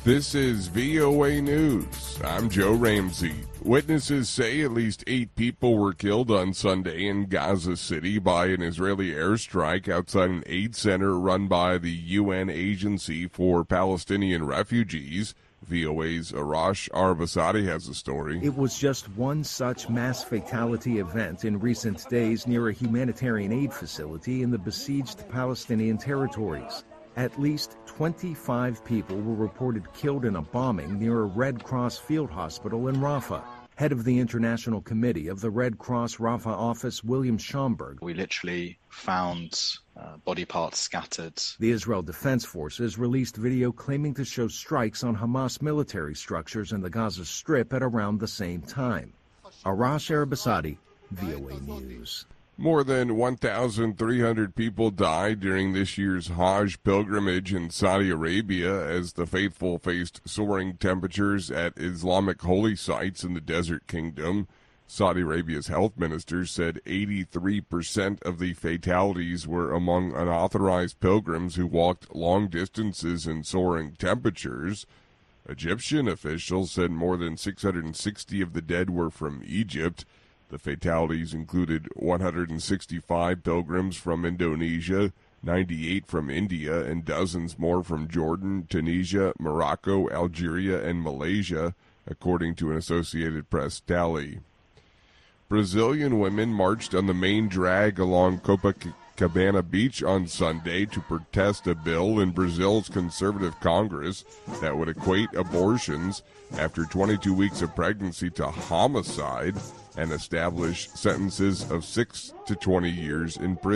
This is VOA News. I'm Joe Ramsey. Witnesses say at least 8 people were killed on Sunday in Gaza City by an Israeli airstrike outside an aid center run by the UN Agency for Palestinian Refugees. VOA's Arash Arabasadi has a story. It was just one such mass fatality event in recent days near a humanitarian aid facility in the besieged Palestinian territories. At least 25 people were reported killed in a bombing near a Red Cross field hospital in Rafah. Head of the International Committee of the Red Cross Rafah office, William Schomburg. We literally found body parts scattered. The Israel Defense Forces released video claiming to show strikes on Hamas military structures in the Gaza Strip at around the same time. Arash Arabasadi, VOA News. More than 1,300 people died during this year's Hajj pilgrimage in Saudi Arabia as the faithful faced soaring temperatures at Islamic holy sites in the Desert Kingdom. Saudi Arabia's health minister said 83% of the fatalities were among unauthorized pilgrims who walked long distances in soaring temperatures. Egyptian officials said more than 660 of the dead were from Egypt. The fatalities included 165 pilgrims from Indonesia, 98 from India, and dozens more from Jordan, Tunisia, Morocco, Algeria, and Malaysia, according to an Associated Press tally. Brazilian women marched on the main drag along Copacabana Beach on Sunday to protest a bill in Brazil's conservative Congress that would equate abortions after 22 weeks of pregnancy to homicide and establish sentences of 6 to 20 years in prison.